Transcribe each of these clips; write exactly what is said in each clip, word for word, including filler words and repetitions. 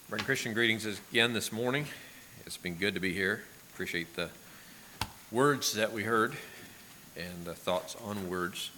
Bring Christian greetings again this morning. It's been good to be here. Appreciate the words that we heard and the thoughts on words.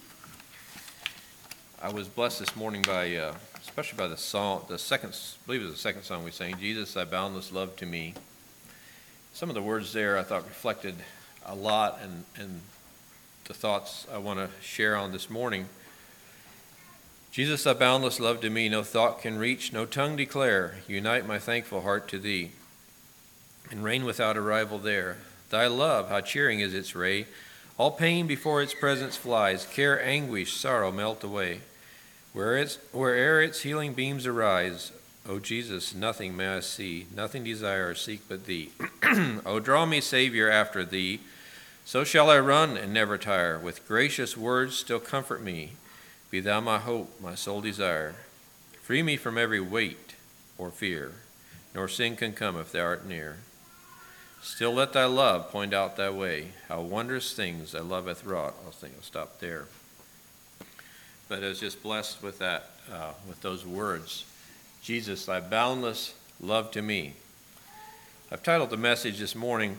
I was blessed this morning by, uh, especially by the song, the second, I believe it was the second song we sang, Jesus, Thy Boundless Love to Me. Some of the words there I thought reflected a lot, and, and the thoughts I want to share on this morning. Jesus, thy boundless love to me, no thought can reach, no tongue declare. Unite my thankful heart to thee, and reign without a rival there. Thy love, how cheering is its ray! All pain before its presence flies, care, anguish, sorrow melt away. Where it's, where'er its healing beams arise, O Jesus, nothing may I see, nothing desire or seek but thee. O draw me, Savior, after thee, so shall I run and never tire. With gracious words still comfort me. Be thou my hope, my sole desire. Free me from every weight or fear, nor sin can come if thou art near. Still let thy love point out thy way, how wondrous things thy love hath wrought. I'll think I'll stop there. But I was just blessed with that, uh, with those words. Jesus, thy boundless love to me. I've titled the message this morning,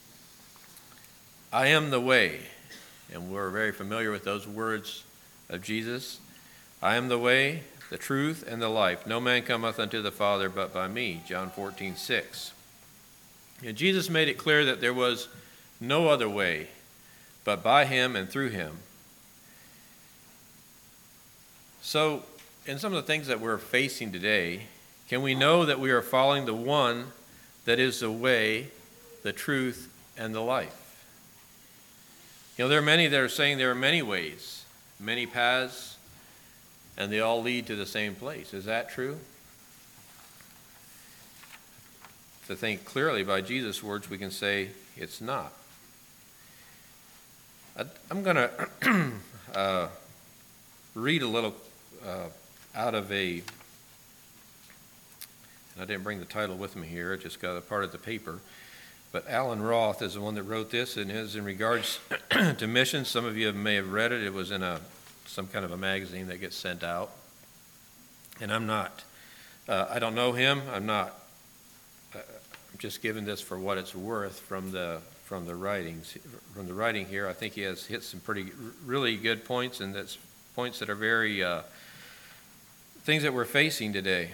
I am the way. And we're very familiar with those words of Jesus. I am the way, the truth, and the life. No man cometh unto the Father but by me. John fourteen six. And Jesus made it clear that there was no other way but by him and through him. So, in some of the things that we're facing today, can we know that we are following the one that is the way, the truth, and the life? You know, there are many that are saying there are many ways, many paths, and they all lead to the same place. Is that true? To think clearly by Jesus' words, we can say it's not. I, I'm going to uh, read a little uh, out of a, and I didn't bring the title with me here, I just got a part of the paper. But Alan Roth is the one that wrote this, and it is in regards to missions. Some of you may have read it. It was in a some kind of a magazine that gets sent out. And I'm not, uh, I don't know him. I'm not, uh, I'm just giving this for what it's worth from the from the writings. From the writing here, I think he has hit some pretty, really good points, and that's points that are very, uh, things that we're facing today.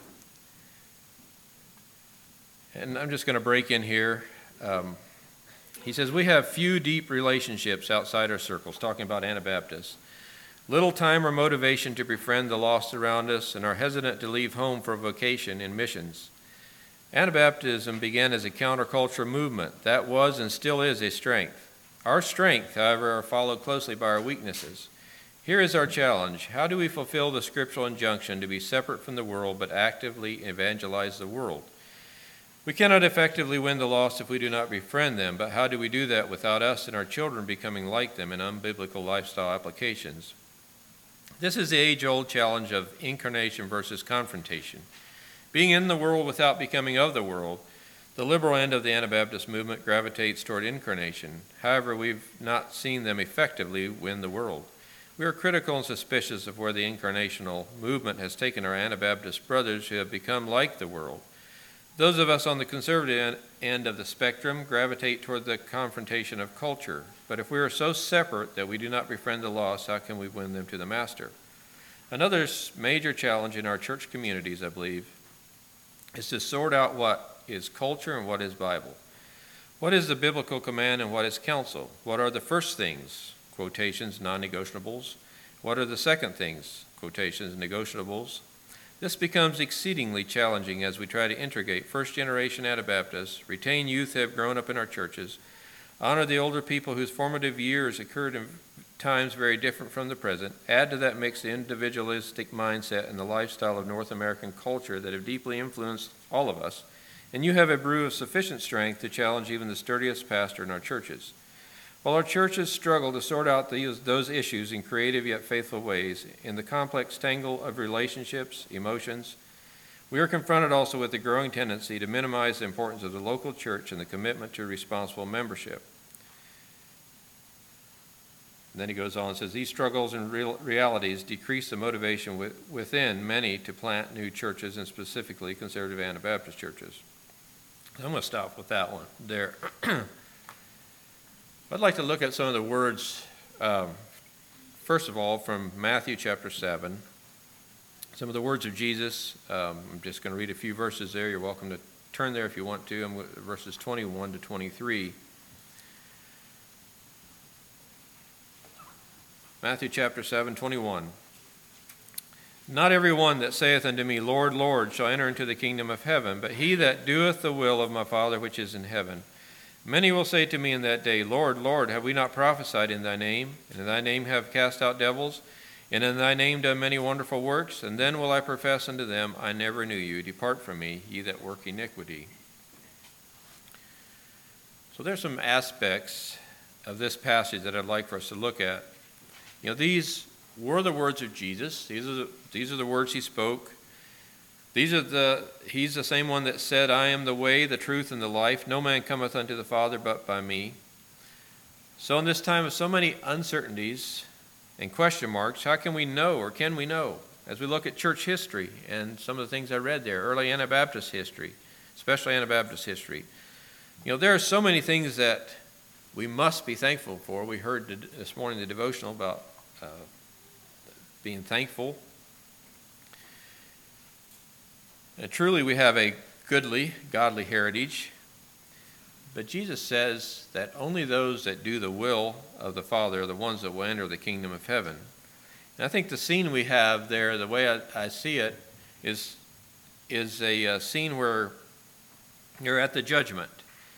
And I'm just going to break in here. Um, he says, we have few deep relationships outside our circles, talking about Anabaptists. Little time or motivation to befriend the lost around us, and are hesitant to leave home for a vocation in missions. Anabaptism began as a counterculture movement. That was and still is a strength. Our strength, however, are followed closely by our weaknesses. Here is our challenge. How do we fulfill the scriptural injunction to be separate from the world but actively evangelize the world? We cannot effectively win the lost if we do not befriend them, but how do we do that without us and our children becoming like them in unbiblical lifestyle applications? This is the age-old challenge of incarnation versus confrontation. Being in the world without becoming of the world, the liberal end of the Anabaptist movement gravitates toward incarnation. However, we've not seen them effectively win the world. We are critical and suspicious of where the incarnational movement has taken our Anabaptist brothers who have become like the world. Those of us on the conservative end of the spectrum gravitate toward the confrontation of culture. But if we are so separate that we do not befriend the lost, how can we win them to the Master? Another major challenge in our church communities, I believe, is to sort out what is culture and what is Bible. What is the biblical command and what is counsel? What are the first things, quotations, non-negotiables? What are the second things, quotations, negotiables? This becomes exceedingly challenging as we try to integrate first-generation Anabaptists, retain youth who have grown up in our churches, honor the older people whose formative years occurred in times very different from the present, add to that mix the individualistic mindset and the lifestyle of North American culture that have deeply influenced all of us, and you have a brew of sufficient strength to challenge even the sturdiest pastor in our churches. While our churches struggle to sort out these, those issues in creative yet faithful ways, in the complex tangle of relationships, emotions, we are confronted also with the growing tendency to minimize the importance of the local church and the commitment to responsible membership. And then he goes on and says, these struggles and real realities decrease the motivation with, within many to plant new churches, and specifically conservative Anabaptist churches. I'm going to stop with that one there. I'd like to look at some of the words, um, first of all, from Matthew chapter seven. Some of the words of Jesus. Um, I'm just going to read a few verses there. You're welcome to turn there if you want to. I'm with verses twenty-one to twenty-three. Matthew chapter seven, twenty-one. Not every one that saith unto me, Lord, Lord, shall enter into the kingdom of heaven, but he that doeth the will of my Father which is in heaven. Many will say to me in that day, Lord, Lord, have we not prophesied in thy name? And in thy name have cast out devils? And in thy name done many wonderful works? And then will I profess unto them, I never knew you. Depart from me, ye that work iniquity. So there's some aspects of this passage that I'd like for us to look at. You know, these were the words of Jesus. These are the, these are the words he spoke. These are the, he's the same one that said, I am the way, the truth, and the life. No man cometh unto the Father but by me. So in this time of so many uncertainties and question marks, how can we know, or can we know? As we look at church history and some of the things I read there, early Anabaptist history, especially Anabaptist history. You know, there are so many things that we must be thankful for. We heard this morning the devotional about uh, being thankful. And truly we have a goodly, godly heritage. But Jesus says that only those that do the will of the Father are the ones that will enter the kingdom of heaven. And I think the scene we have there, the way I, I see it, is, is a, a scene where you're at the judgment.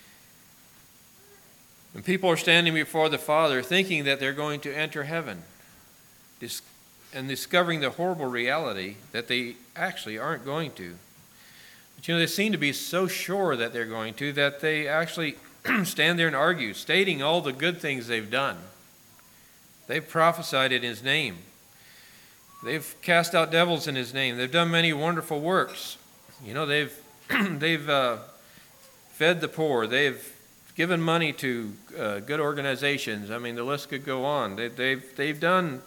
And people are standing before the Father thinking that they're going to enter heaven, and discovering the horrible reality that they actually aren't going to. But you know, they seem to be so sure that they're going to that they actually stand there and argue, stating all the good things they've done. They've prophesied in his name. They've cast out devils in his name. They've done many wonderful works. You know, they've they've uh, fed the poor. They've given money to uh, good organizations. I mean, the list could go on. They, they've they've done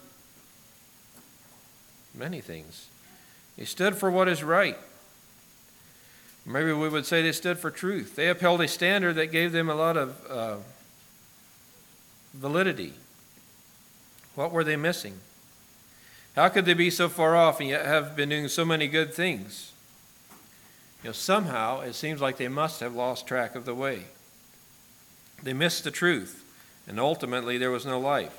many things. They stood for what is right. Maybe we would say they stood for truth. They upheld a standard that gave them a lot of uh, validity. What were they missing? How could they be so far off and yet have been doing so many good things? You know, somehow it seems like they must have lost track of the way. They missed the truth, and ultimately there was no life.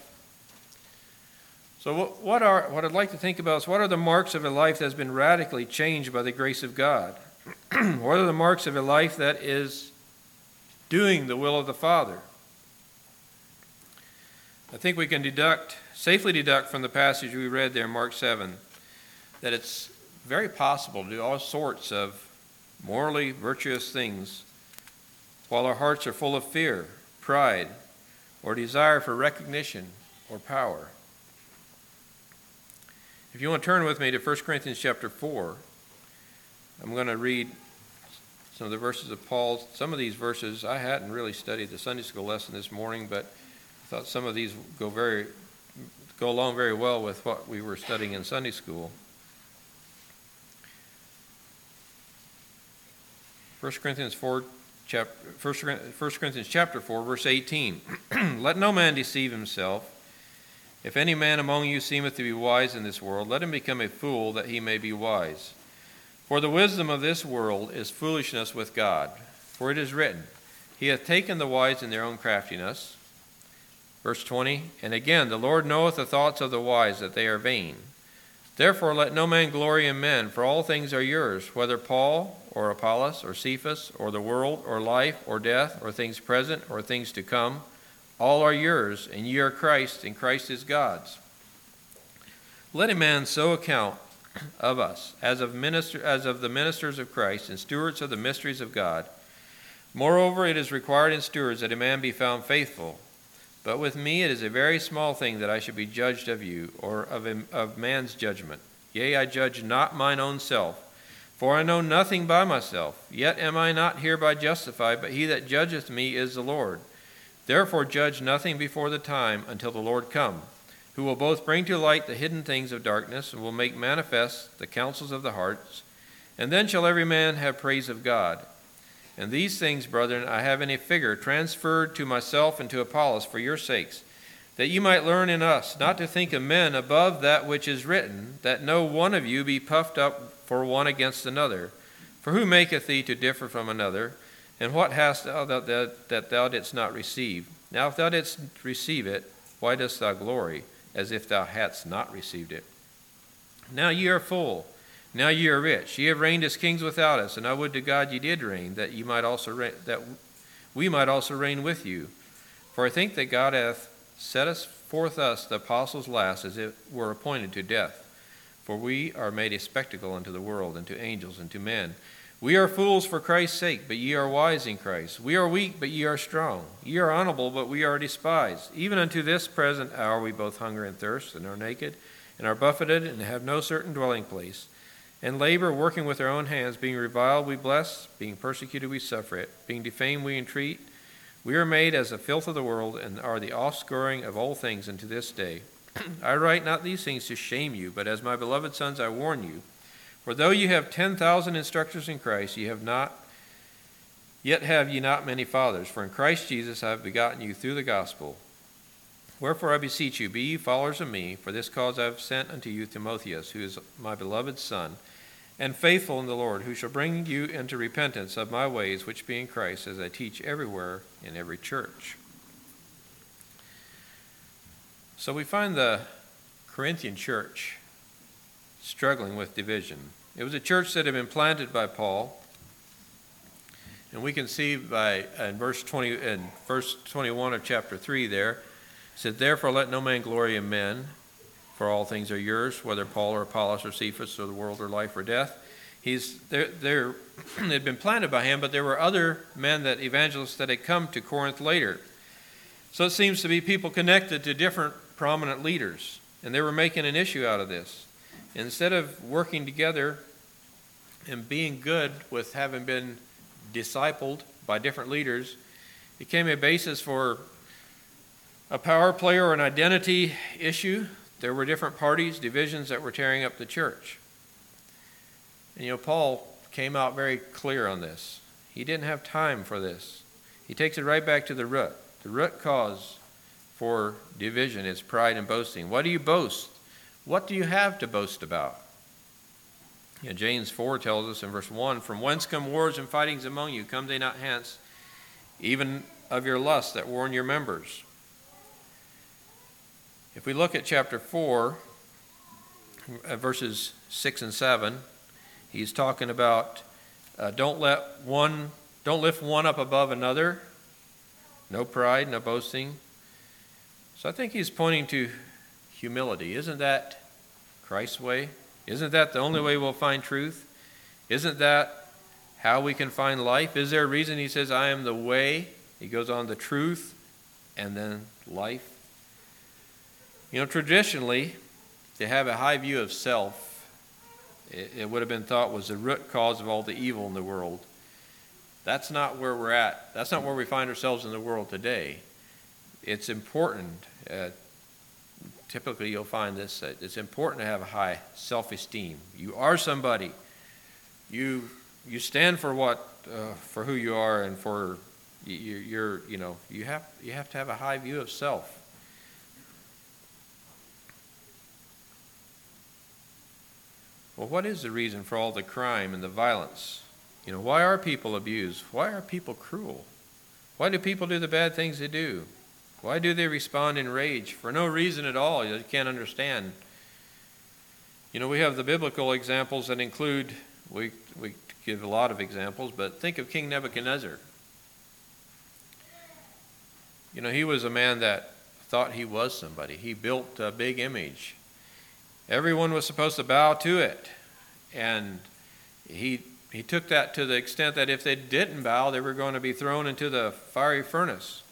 So what, what are what I'd like to think about is, what are the marks of a life that has been radically changed by the grace of God? What are the marks of a life that is doing the will of the Father? I think we can deduct, safely deduct from the passage we read there in Mark seven, that it's very possible to do all sorts of morally virtuous things while our hearts are full of fear, pride, or desire for recognition or power. If you want to turn with me to First Corinthians chapter four, I'm going to read some of the verses of Paul. Some of these verses, I hadn't really studied the Sunday school lesson this morning, but I thought some of these go very go along very well with what we were studying in Sunday school. First Corinthians four, chapter, First Corinthians chapter four, verse eighteen. Let no man deceive himself. If any man among you seemeth to be wise in this world, let him become a fool, that he may be wise. For the wisdom of this world is foolishness with God. For it is written, He hath taken the wise in their own craftiness. Verse twenty, And again, the Lord knoweth the thoughts of the wise, that they are vain. Therefore let no man glory in men, for all things are yours, whether Paul, or Apollos, or Cephas, or the world, or life, or death, or things present, or things to come. All are yours, and ye are Christ, and Christ is God's. Let a man so account of us, as of minister, as of the ministers of Christ, and stewards of the mysteries of God. Moreover, it is required in stewards that a man be found faithful. But with me it is a very small thing that I should be judged of you, or of, a, of man's judgment. Yea, I judge not mine own self, for I know nothing by myself. Yet am I not hereby justified, but he that judgeth me is the Lord. Therefore judge nothing before the time until the Lord come, who will both bring to light the hidden things of darkness and will make manifest the counsels of the hearts. And then shall every man have praise of God. And these things, brethren, I have in a figure transferred to myself and to Apollos for your sakes, that you might learn in us not to think of men above that which is written, that no one of you be puffed up for one against another. For who maketh thee to differ from another? And what hast thou that, that, that thou didst not receive? Now if thou didst receive it, why dost thou glory, as if thou hadst not received it? Now ye are full, now ye are rich. Ye have reigned as kings without us, and I would to God ye did reign, that ye might also reign, that we might also reign with you. For I think that God hath set us forth us, the apostles last, as it were appointed to death. For we are made a spectacle unto the world, and to angels, and to men. We are fools for Christ's sake, but ye are wise in Christ. We are weak, but ye are strong. Ye are honorable, but we are despised. Even unto this present hour we both hunger and thirst, and are naked, and are buffeted, and have no certain dwelling place. And labor, working with our own hands, being reviled we bless, being persecuted we suffer it, being defamed we entreat. We are made as the filth of the world, and are the offscouring of all things unto this day. I write not these things to shame you, but as my beloved sons I warn you. For though you have ten thousand instructors in Christ, ye have not, yet have ye not many fathers. For in Christ Jesus I have begotten you through the gospel. Wherefore I beseech you, be ye followers of me. For this cause I have sent unto you Timotheus, who is my beloved son, and faithful in the Lord, who shall bring you into repentance of my ways, which be in Christ, as I teach everywhere in every church. So we find the Corinthian church struggling with division. It was a church that had been planted by Paul, and we can see by in verse twenty, in verse twenty-one of chapter three there, it said, "Therefore let no man glory in men, for all things are yours, whether Paul or Apollos or Cephas or the world or life or death." He's there. There, they'd been planted by him, but there were other men, that evangelists, that had come to Corinth later. So it seems to be people connected to different prominent leaders, and they were making an issue out of this. Instead of working together and being good with having been discipled by different leaders, it became a basis for a power play or an identity issue. There were different parties, divisions that were tearing up the church. And you know, Paul came out very clear on this. He didn't have time for this. He takes it right back to the root. The root cause for division is pride and boasting. What do you boast? What do you have to boast about? You know, James four tells us in verse one, "From whence come wars and fightings among you? Come they not hence, even of your lusts that war in your members?" If we look at chapter four, verses six and seven, he's talking about uh, don't let one, don't lift one up above another. No pride, no boasting. So I think he's pointing to humility. Isn't that Christ's way? Isn't that the only way we'll find truth? Isn't that how we can find life? Is there a reason he says, "I am the way"? He goes on, the truth, and then life. You know, traditionally, to have a high view of self, it, it would have been thought was the root cause of all the evil in the world. That's not where we're at. That's not where we find ourselves in the world today. It's important. Uh, typically, you'll find this, that it's important to have a high self-esteem. You are somebody. You you stand for what, uh, for who you are, and for you, you're, you know, you have you have to have a high view of self. Well, what is the reason for all the crime and the violence? You know, why are people abused? Why are people cruel? Why do people do the bad things they do? Why do they respond in rage? For no reason at all. You can't understand. You know, we have the biblical examples that include, we, we give a lot of examples, but think of King Nebuchadnezzar. You know, he was a man that thought he was somebody. He built a big image. Everyone was supposed to bow to it. And he he took that to the extent that if they didn't bow, they were going to be thrown into the fiery furnace.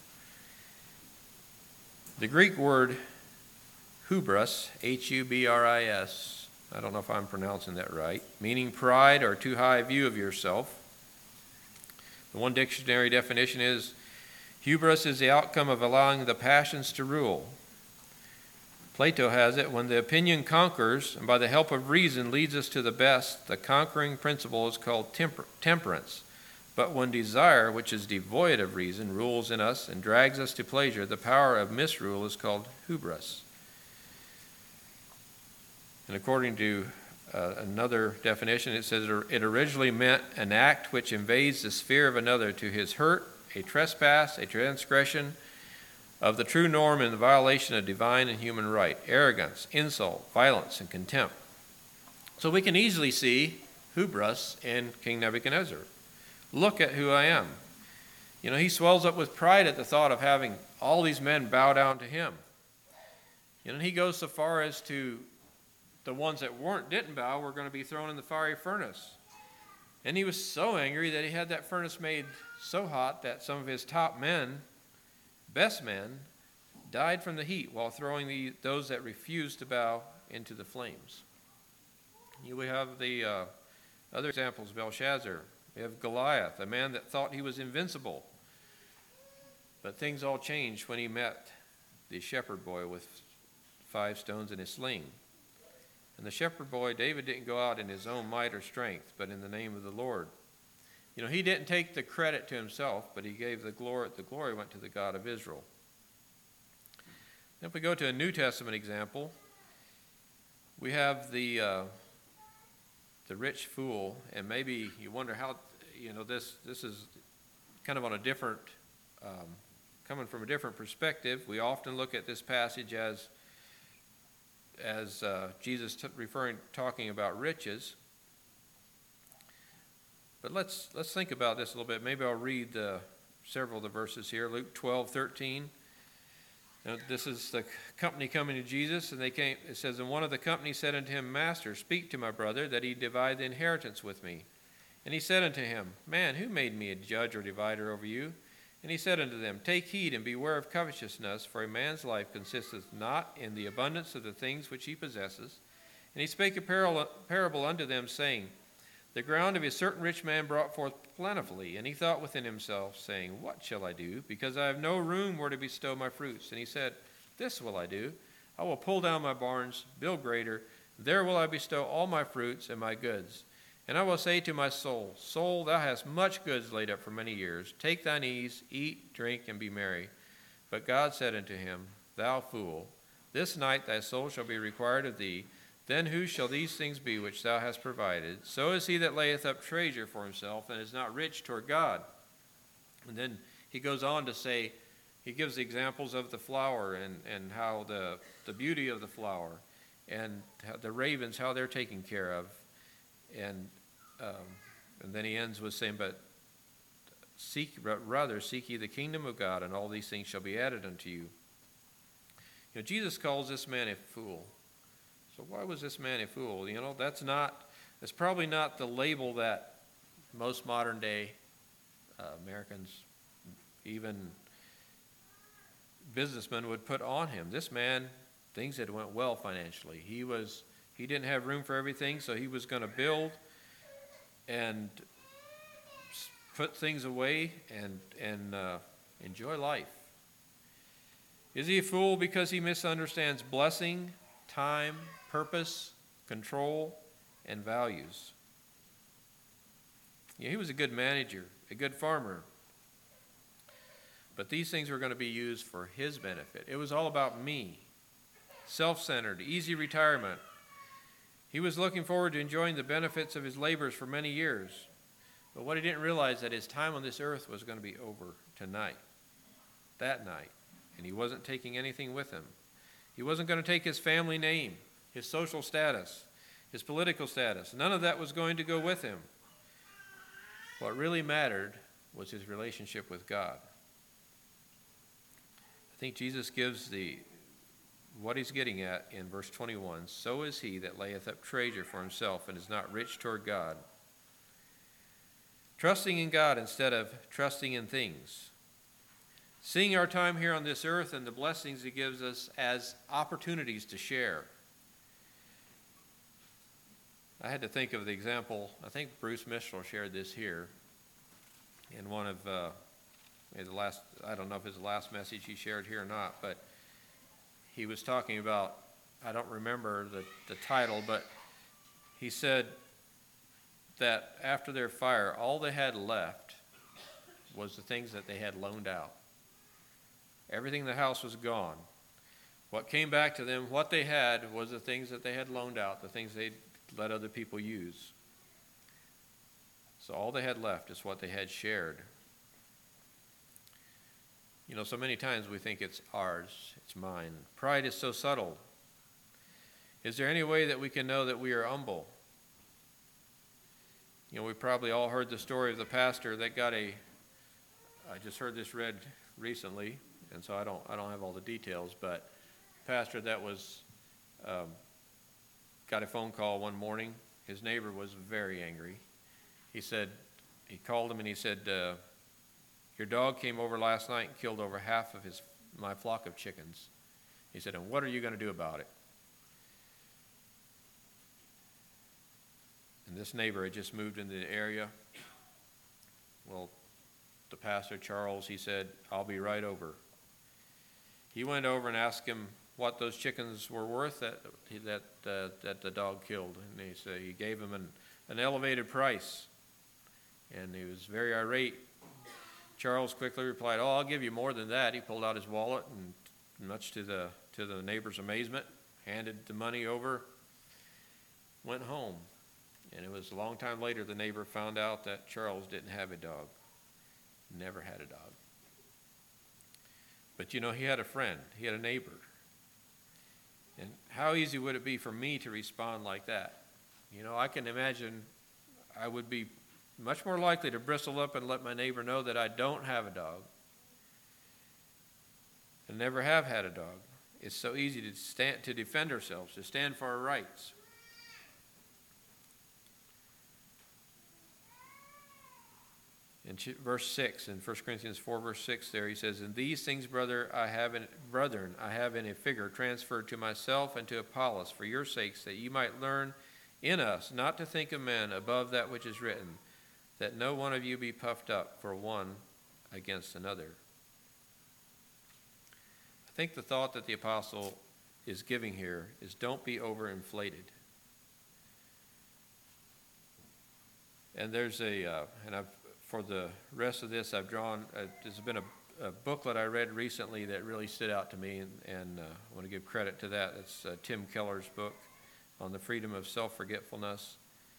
The Greek word hubris, H U B R I S, I don't know if I'm pronouncing that right, meaning pride or too high a view of yourself. The one dictionary definition is, Hubris is the outcome of allowing the passions to rule. Plato has it, when the opinion conquers, and by the help of reason leads us to the best, the conquering principle is called temper- temperance. But when desire, which is devoid of reason, rules in us and drags us to pleasure, the power of misrule is called hubris. And according to uh, another definition, it says it originally meant an act which invades the sphere of another to his hurt, a trespass, a transgression of the true norm in the violation of divine and human right, arrogance, insult, violence, and contempt. So we can easily see hubris in King Nebuchadnezzar. Look at who I am. You know, he swells up with pride at the thought of having all these men bow down to him. You know, and he goes so far as to the ones that weren't didn't bow were going to be thrown in the fiery furnace. And he was so angry that he had that furnace made so hot that some of his top men, best men, died from the heat while throwing the, those that refused to bow into the flames. You we have the uh, other examples, Belshazzar. We have Goliath, a man that thought he was invincible. But things all changed when he met the shepherd boy with five stones in his sling. And the shepherd boy, David, didn't go out in his own might or strength, but in the name of the Lord. You know, he didn't take the credit to himself, but he gave the glory. The glory went to the God of Israel. If we go to a New Testament example, we have the uh, the rich fool, and maybe you wonder how, you know, this this is kind of on a different, um, coming from a different perspective. We often look at this passage as as uh, Jesus t- referring, talking about riches. But let's let's think about this a little bit. Maybe I'll read uh, several of the verses here. Luke twelve thirteen. Now, this is the company coming to Jesus, and they came. It says, and one of the company said unto him, Master, speak to my brother, that he divide the inheritance with me. And he said unto him, Man, who made me a judge or divider over you? And he said unto them, Take heed and beware of covetousness, for a man's life consisteth not in the abundance of the things which he possesses. And he spake a parable unto them, saying, The ground of a certain rich man brought forth plentifully, and he thought within himself, saying, What shall I do? Because I have no room where to bestow my fruits. And he said, This will I do. I will pull down my barns, build greater. There will I bestow all my fruits and my goods. And I will say to my soul, Soul, thou hast much goods laid up for many years. Take thine ease, eat, drink, and be merry. But God said unto him, Thou fool, this night thy soul shall be required of thee. Then whose shall these things be which thou hast provided? So is he that layeth up treasure for himself, and is not rich toward God. And then he goes on to say, he gives the examples of the flower, and, and how the, the beauty of the flower, and how the ravens, how they're taken care of. And um, and then he ends with saying, But seek rather seek ye the kingdom of God, and all these things shall be added unto you. You know, Jesus calls this man a fool. So why was this man a fool? You know, that's not, that's probably not the label that most modern day uh, Americans, even businessmen, would put on him. This man, things had went well financially. He was, he didn't have room for everything, so he was going to build and put things away and and uh, enjoy life. Is he a fool because he misunderstands blessing, time, purpose, control, and values? Yeah, he was a good manager, a good farmer. But these things were going to be used for his benefit. It was all about me. Self-centered, easy retirement. He was looking forward to enjoying the benefits of his labors for many years. But what he didn't realize, that his time on this earth was going to be over tonight, that night. And he wasn't taking anything with him. He wasn't going to take his family name, his social status, his political status. None of that was going to go with him. What really mattered was his relationship with God. I think Jesus gives the what he's getting at in verse twenty-one. So is he that layeth up treasure for himself and is not rich toward God. Trusting in God instead of trusting in things. Seeing our time here on this earth and the blessings he gives us as opportunities to share. I had to think of the example, I think Bruce Mitchell shared this here in one of uh, maybe the last, I don't know if it's the last message he shared here or not, but he was talking about, I don't remember the, the title, but he said that after their fire, all they had left was the things that they had loaned out. Everything in the house was gone. What came back to them, what they had, was the things that they had loaned out, the things they'd let other people use. So all they had left is what they had shared. You know, so many times we think it's ours, it's mine. Pride is so subtle. Is there any way that we can know that we are humble? You know, we probably all heard the story of the pastor that got a, I just heard this read recently, and so I don't I don't have all the details, but pastor that was, um, got a phone call one morning. His neighbor was very angry. He said, he called him and he said, uh, your dog came over last night and killed over half of his my flock of chickens. He said, and what are you going to do about it? And this neighbor had just moved into the area. Well, the pastor, Charles, he said, I'll be right over. He went over and asked him what those chickens were worth that that uh, that the dog killed. And he said he gave him an, an elevated price. And he was very irate. Charles quickly replied, oh, I'll give you more than that. He pulled out his wallet and, much to the to the neighbor's amazement, handed the money over, went home. And it was a long time later the neighbor found out that Charles didn't have a dog. Never had a dog. But you know, he had a friend. He had a neighbor. And how easy would it be for me to respond like that? You know, I can imagine I would be much more likely to bristle up and let my neighbor know that I don't have a dog and never have had a dog. It's so easy to stand, to defend ourselves, to stand for our rights. In verse six, in First Corinthians four, verse six there, he says, and these things, brother, I have in, brethren, I have in a figure transferred to myself and to Apollos for your sakes, that you might learn in us not to think of men above that which is written, that no one of you be puffed up for one against another. I think the thought that the apostle is giving here is don't be overinflated. And there's a, uh, and I've, for the rest of this, I've drawn, uh, there's been a, a booklet I read recently that really stood out to me, and, and uh, I want to give credit to that. It's uh, Tim Keller's book on the freedom of self-forgetfulness.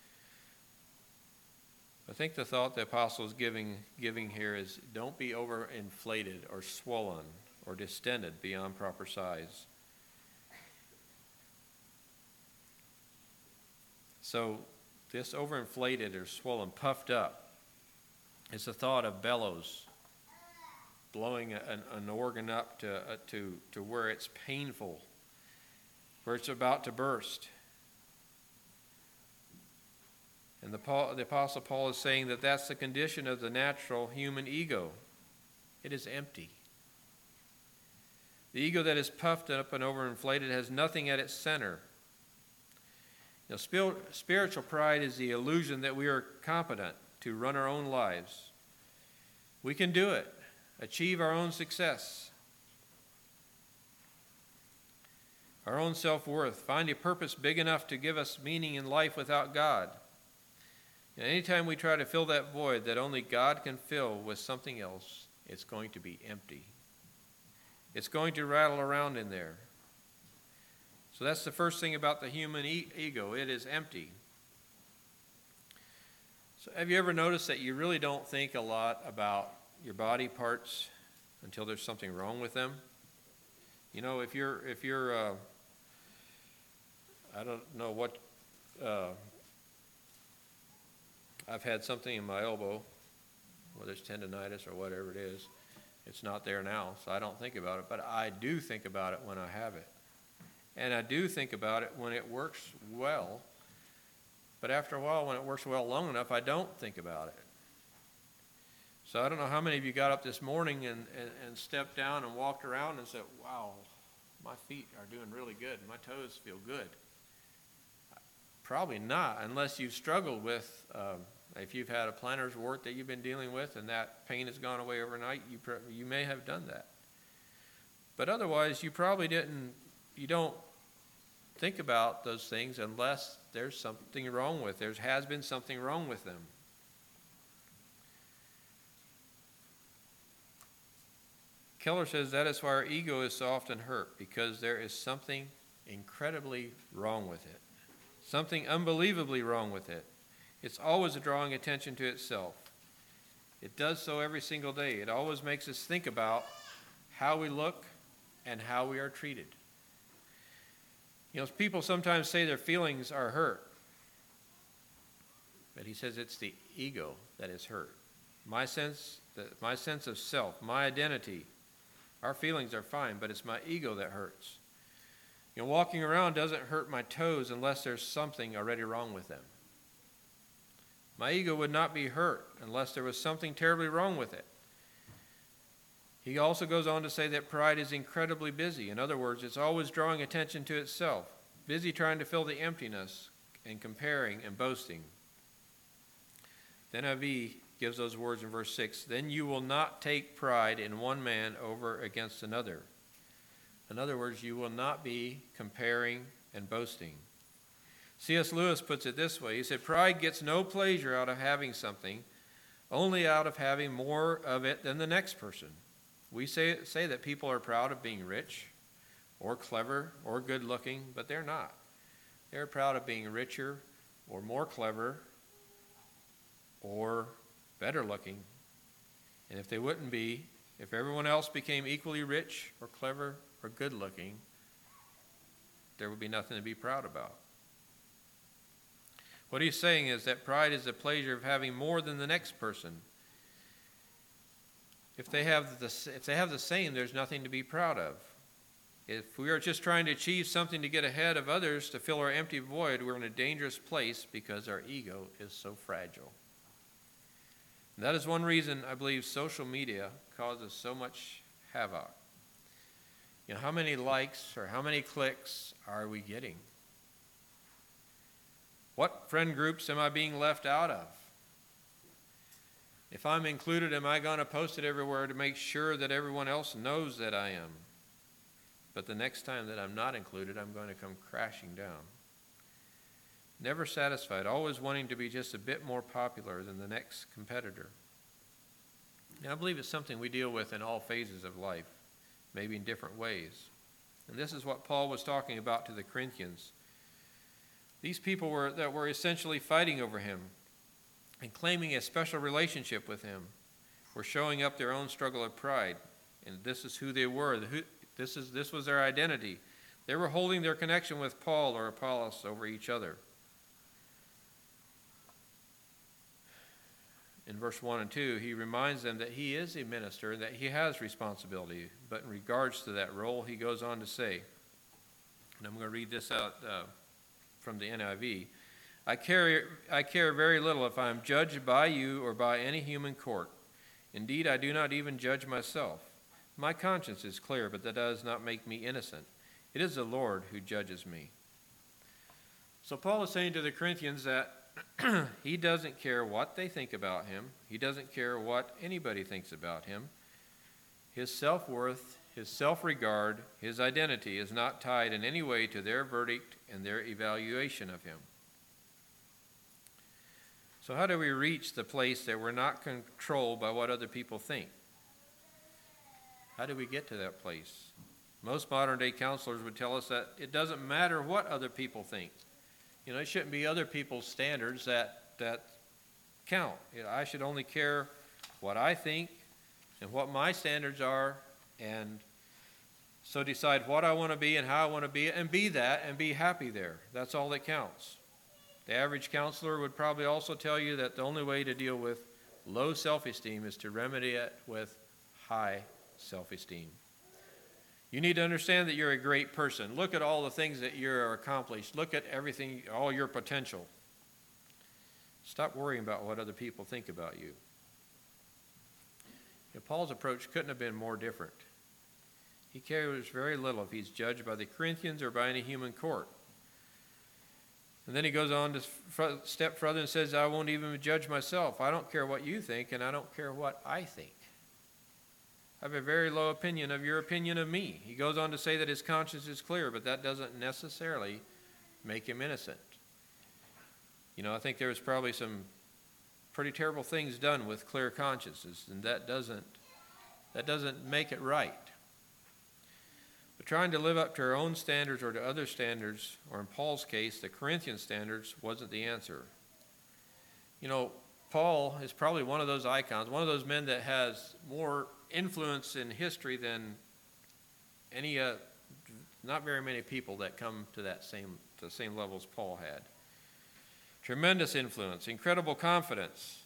I think the thought the apostle is giving, giving here is don't be overinflated or swollen or distended beyond proper size. So this overinflated or swollen, puffed up, is the thought of bellows, blowing an, an organ up to, uh, to, to where it's painful, where it's about to burst. And the, Paul, the Apostle Paul is saying that that's the condition of the natural human ego. It is empty. The ego that is puffed up and overinflated has nothing at its center. Now, spiritual pride is the illusion that we are competent to run our own lives. We can do it, achieve our own success, our own self-worth, find a purpose big enough to give us meaning in life without God. And anytime we try to fill that void that only God can fill with something else, it's going to be empty. It's going to rattle around in there. So that's the first thing about the human e- ego. It is empty. So have you ever noticed that you really don't think a lot about your body parts until there's something wrong with them? You know, if you're, if you're, uh, I don't know what, uh, I've had something in my elbow, whether it's tendonitis or whatever it is. It's not there now, so I don't think about it. But I do think about it when I have it. And I do think about it when it works well. But after a while, when it works well long enough, I don't think about it. So I don't know how many of you got up this morning and, and, and stepped down and walked around and said, wow, my feet are doing really good. My toes feel good. Probably not, unless you've struggled with um, If you've had a plantar's wart that you've been dealing with and that pain has gone away overnight, you pr- you may have done that. But otherwise, you probably didn't, you don't think about those things unless there's something wrong with, there has been something wrong with them. Keller says that is why our ego is so often hurt, because there is something incredibly wrong with it. Something unbelievably wrong with it. It's always drawing attention to itself. It does so every single day. It always makes us think about how we look and how we are treated. You know, people sometimes say their feelings are hurt. But he says it's the ego that is hurt. My sense, my sense of self, my identity, our feelings are fine, but it's my ego that hurts. You know, walking around doesn't hurt my toes unless there's something already wrong with them. My ego would not be hurt unless there was something terribly wrong with it. He also goes on to say that pride is incredibly busy. In other words, it's always drawing attention to itself, busy trying to fill the emptiness and comparing and boasting. Then N I V gives those words in verse six, then you will not take pride in one man over against another. In other words, you will not be comparing and boasting. C S Lewis puts it this way. He said, pride gets no pleasure out of having something, only out of having more of it than the next person. We say, say that people are proud of being rich or clever or good looking, but they're not. They're proud of being richer or more clever or better looking. And if they wouldn't be, if everyone else became equally rich or clever or good looking, there would be nothing to be proud about. What he's saying is that pride is the pleasure of having more than the next person. If they have the, if they have the same, there's nothing to be proud of. If we are just trying to achieve something to get ahead of others to fill our empty void, we're in a dangerous place because our ego is so fragile. And that is one reason I believe social media causes so much havoc. You know, how many likes or how many clicks are we getting? What friend groups am I being left out of? If I'm included, am I going to post it everywhere to make sure that everyone else knows that I am? But the next time that I'm not included, I'm going to come crashing down. Never satisfied, always wanting to be just a bit more popular than the next competitor. Now, I believe it's something we deal with in all phases of life, maybe in different ways. And this is what Paul was talking about to the Corinthians. These people were that were essentially fighting over him and claiming a special relationship with him were showing up their own struggle of pride. And this is who they were. This is this was their identity. They were holding their connection with Paul or Apollos over each other. In verse one and two, he reminds them that he is a minister and that he has responsibility. But in regards to that role, he goes on to say, and I'm going to read this out uh, from the N I V, I care, I care very little if I am judged by you or by any human court. Indeed, I do not even judge myself. My conscience is clear, but that does not make me innocent. It is the Lord who judges me. So Paul is saying to the Corinthians that he doesn't care what they think about him. He doesn't care what anybody thinks about him. His self-worth, his self-regard, his identity is not tied in any way to their verdict and their evaluation of him. So how do we reach the place that we're not controlled by what other people think? How do we get to that place? Most modern-day counselors would tell us that it doesn't matter what other people think. You know, it shouldn't be other people's standards that, that count. You know, I should only care what I think and what my standards are, and so decide what I want to be and how I want to be, and be that and be happy there. That's all that counts. The average counselor would probably also tell you that the only way to deal with low self-esteem is to remedy it with high self-esteem. You need to understand that you're a great person. Look at all the things that you're accomplished. Look at everything, all your potential. Stop worrying about what other people think about you. You know, Paul's approach couldn't have been more different. He cares very little if he's judged by the Corinthians or by any human court. And then he goes on to fr- step further and says, I won't even judge myself. I don't care what you think, and I don't care what I think. I have a very low opinion of your opinion of me. He goes on to say that his conscience is clear, but that doesn't necessarily make him innocent. You know, I think there's probably some pretty terrible things done with clear consciences, and that doesn't that doesn't make it right. But trying to live up to our own standards or to other standards, or in Paul's case, the Corinthian standards, wasn't the answer. You know, Paul is probably one of those icons, one of those men that has more influence in history than any, uh, not very many people that come to that same, to the same levels Paul had. Tremendous influence, incredible confidence.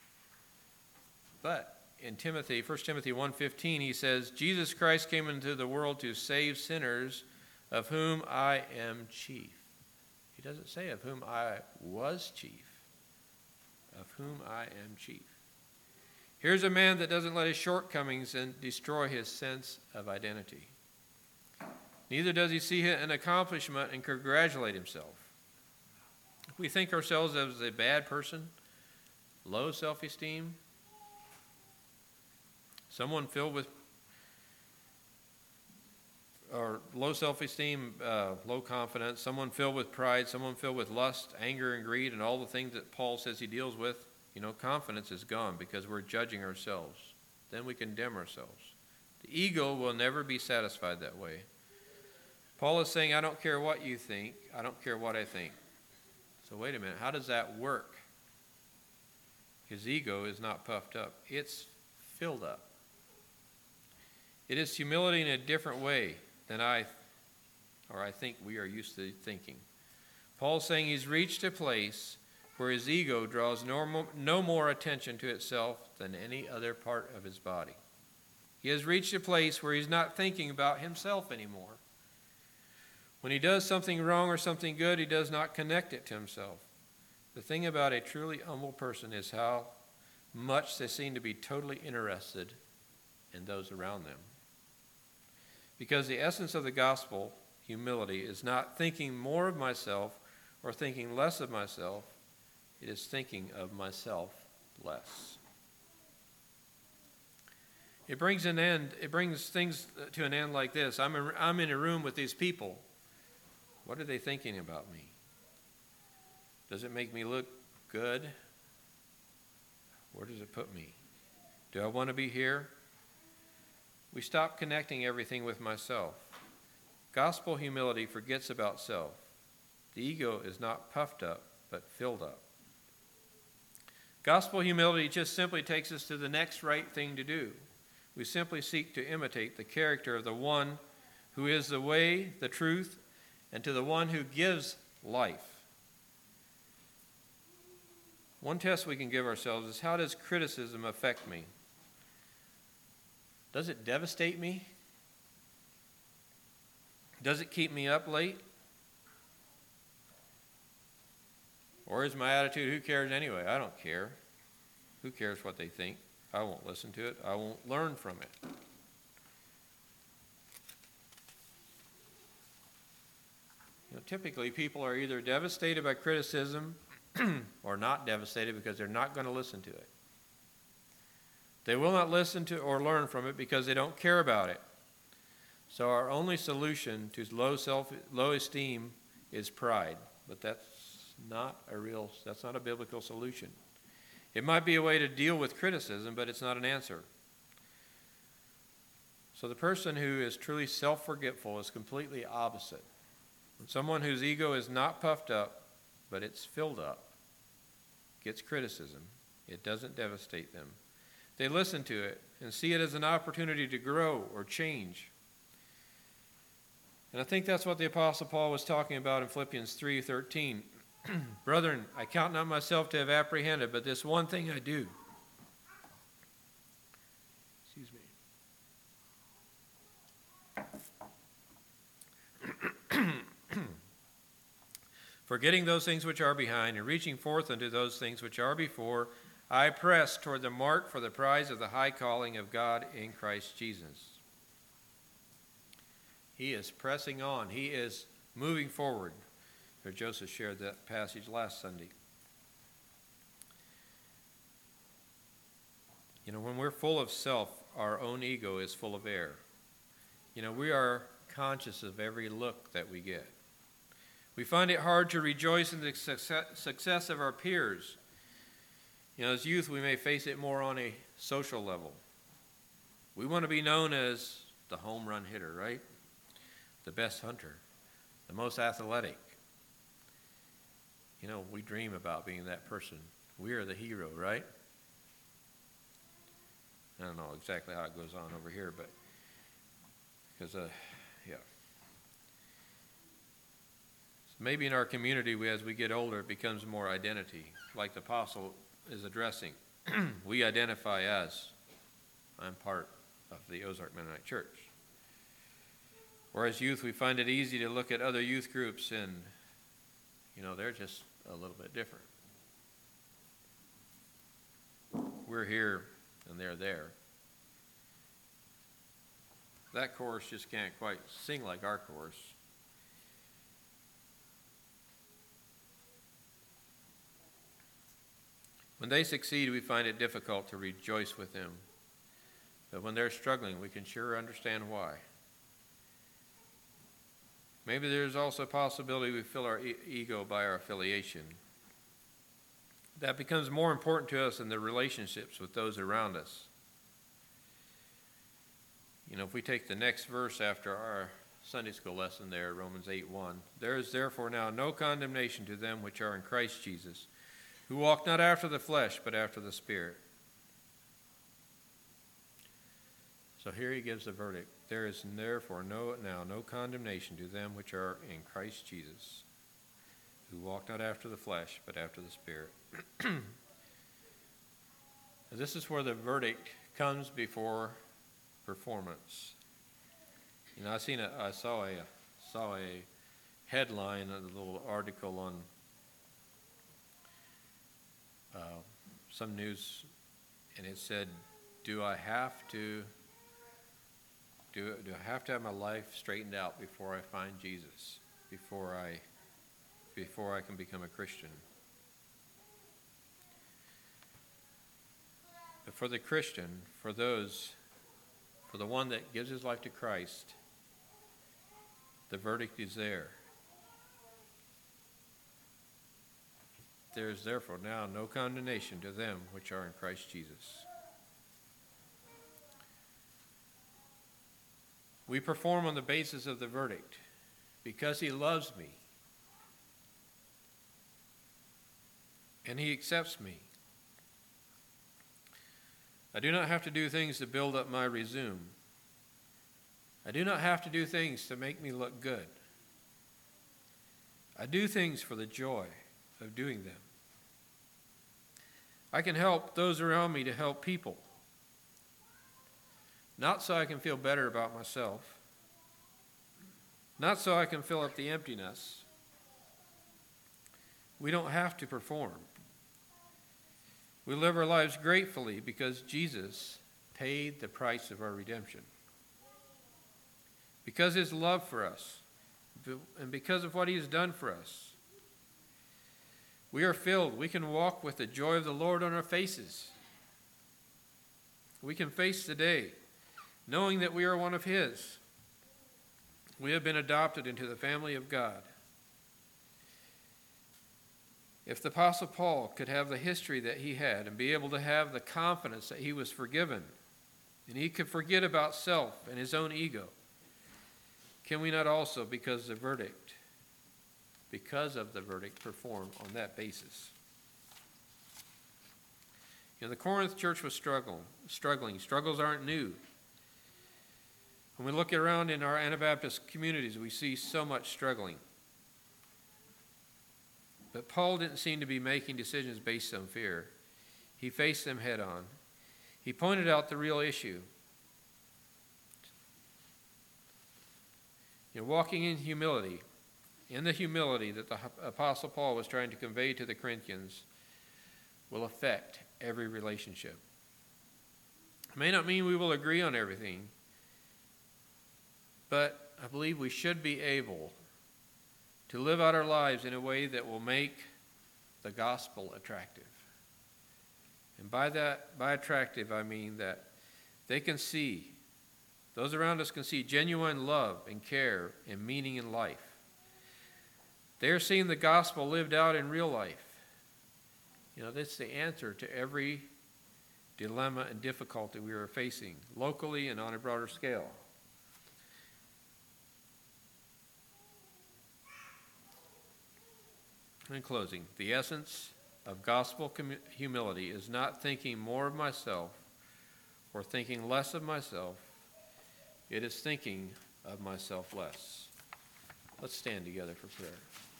But in Timothy, First Timothy one fifteen, he says, Jesus Christ came into the world to save sinners, of whom I am chief. He doesn't say of whom I was chief, of whom I am chief. Here's a man that doesn't let his shortcomings destroy his sense of identity. Neither does he see an accomplishment and congratulate himself. If we think ourselves as a bad person, low self-esteem, someone filled with or low self-esteem, uh, low confidence, someone filled with pride, someone filled with lust, anger, and greed, and all the things that Paul says he deals with, you know, confidence is gone because we're judging ourselves. Then we condemn ourselves. The ego will never be satisfied that way. Paul is saying, I don't care what you think, I don't care what I think. So wait a minute, how does that work? His ego is not puffed up, it's filled up. It is humility in a different way than I, or I think we are used to thinking. Paul's saying he's reached a place where his ego draws no, no more attention to itself than any other part of his body. He has reached a place where he's not thinking about himself anymore. When he does something wrong or something good, he does not connect it to himself. The thing about a truly humble person is how much they seem to be totally interested in those around them. Because the essence of the gospel, humility, is not thinking more of myself or thinking less of myself. It is thinking of myself less. It brings an end. It brings things to an end like this. I'm in, I'm in a room with these people. What are they thinking about me? Does it make me look good? Where does it put me? Do I want to be here? We stop connecting everything with myself. Gospel humility forgets about self. The ego is not puffed up, but filled up. Gospel humility just simply takes us to the next right thing to do. We simply seek to imitate the character of the one who is the way, the truth, and to the one who gives life. One test we can give ourselves is, how does criticism affect me? Does it devastate me? Does it keep me up late? Or is my attitude, who cares anyway? I don't care. Who cares what they think? I won't listen to it. I won't learn from it. You know, typically, people are either devastated by criticism or not devastated because they're not going to listen to it. They will not listen to or learn from it because they don't care about it. So our only solution to low self, low esteem is pride. But that's not a real, that's not a biblical solution. It might be a way to deal with criticism, but it's not an answer. So the person who is truly self-forgetful is completely opposite. Someone whose ego is not puffed up, but it's filled up, gets criticism. It doesn't devastate them. They listen to it and see it as an opportunity to grow or change. And I think that's what the Apostle Paul was talking about in Philippians three thirteen. Brethren, I count not myself to have apprehended, but this one thing I do. Excuse me. Forgetting those things which are behind and reaching forth unto those things which are before, I press toward the mark for the prize of the high calling of God in Christ Jesus. He is pressing on. He is moving forward. Or Joseph shared that passage last Sunday. You know, when we're full of self, our own ego is full of air. You know, we are conscious of every look that we get. We find it hard to rejoice in the success of our peers. You know, as youth, we may face it more on a social level. We want to be known as the home run hitter, right? The best hunter, the most athletic. You know, we dream about being that person. We are the hero, right? I don't know exactly how it goes on over here, but because, uh, yeah. So maybe in our community, we, as we get older, it becomes more identity, like the apostle is addressing. We identify as, I'm part of the Ozark Mennonite Church. Whereas youth, we find it easy to look at other youth groups and, you know, they're just a little bit different. We're here and they're there. That chorus just can't quite sing like our chorus. When they succeed, we find it difficult to rejoice with them. But when they're struggling, we can sure understand why. Maybe there's also a possibility we fill our e- ego by our affiliation. That becomes more important to us than the relationships with those around us. You know, if we take the next verse after our Sunday school lesson there, Romans eight one, there is therefore now no condemnation to them which are in Christ Jesus, who walk not after the flesh, but after the Spirit. So here he gives the verdict. There is therefore no, now no condemnation to them which are in Christ Jesus, who walk not after the flesh, but after the Spirit. This is where the verdict comes before performance. You know, I seen a, I saw a saw a headline, a little article on uh, some news, and it said, "Do I have to do do I have to have my life straightened out before I find Jesus? Before I before I can become a Christian?" But for the Christian, for those, for the one that gives his life to Christ, the verdict is there. There is therefore now no condemnation to them which are in Christ Jesus. We perform on the basis of the verdict, because he loves me and he accepts me. I do not have to do things to build up my resume. I do not have to do things to make me look good. I do things for the joy of doing them. I can help those around me to help people, not so I can feel better about myself, not so I can fill up the emptiness. We don't have to perform. We live our lives gratefully because Jesus paid the price of our redemption. Because of his love for us, and because of what he has done for us, we are filled. We can walk with the joy of the Lord on our faces. We can face the day knowing that we are one of his. We have been adopted into the family of God. If the Apostle Paul could have the history that he had and be able to have the confidence that he was forgiven, and he could forget about self and his own ego, can we not also, because the verdict, because of the verdict, perform on that basis? You know, the Corinth church was struggling. Struggling. Struggles aren't new. When we look around in our Anabaptist communities, we see so much struggling. But Paul didn't seem to be making decisions based on fear. He faced them head on. He pointed out the real issue. You know, walking in humility, in the humility that the Apostle Paul was trying to convey to the Corinthians, will affect every relationship. It may not mean we will agree on everything, but I believe we should be able to live out our lives in a way that will make the gospel attractive. And by that, by attractive, I mean that they can see, those around us can see genuine love and care and meaning in life. They're seeing the gospel lived out in real life. You know, that's the answer to every dilemma and difficulty we are facing, locally and on a broader scale. In closing, the essence of gospel humility is not thinking more of myself or thinking less of myself. It is thinking of myself less. Let's stand together for prayer.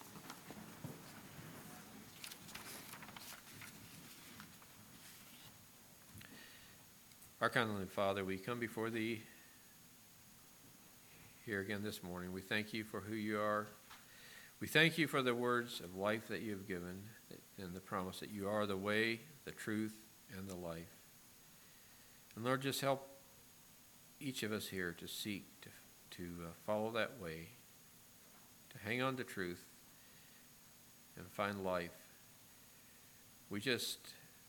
Our kind Heavenly Father, we come before Thee here again this morning. We thank You for who You are. We thank You for the words of life that You have given and the promise that You are the way, the truth, and the life. And Lord, just help each of us here to seek to, to uh, follow that way, to hang on to truth and find life. We just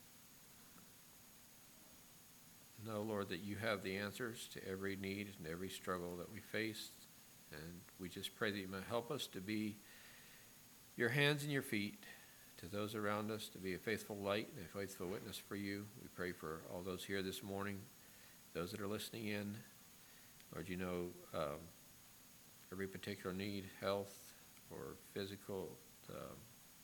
know, Lord, that You have the answers to every need and every struggle that we face. And we just pray that You might help us to be Your hands and Your feet to those around us, to be a faithful light and a faithful witness for You. We pray for all those here this morning, those that are listening in. Lord, You know um, every particular need, health or physical, um,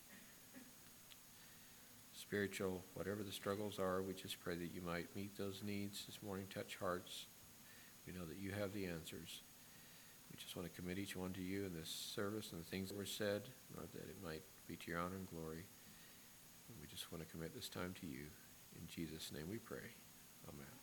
spiritual, whatever the struggles are. We just pray that You might meet those needs this morning, touch hearts. We know that You have the answers. We just want to commit each one to You in this service and the things that were said, Lord, that it might be to Your honor and glory. And we just want to commit this time to You. In Jesus' name we pray. Amen.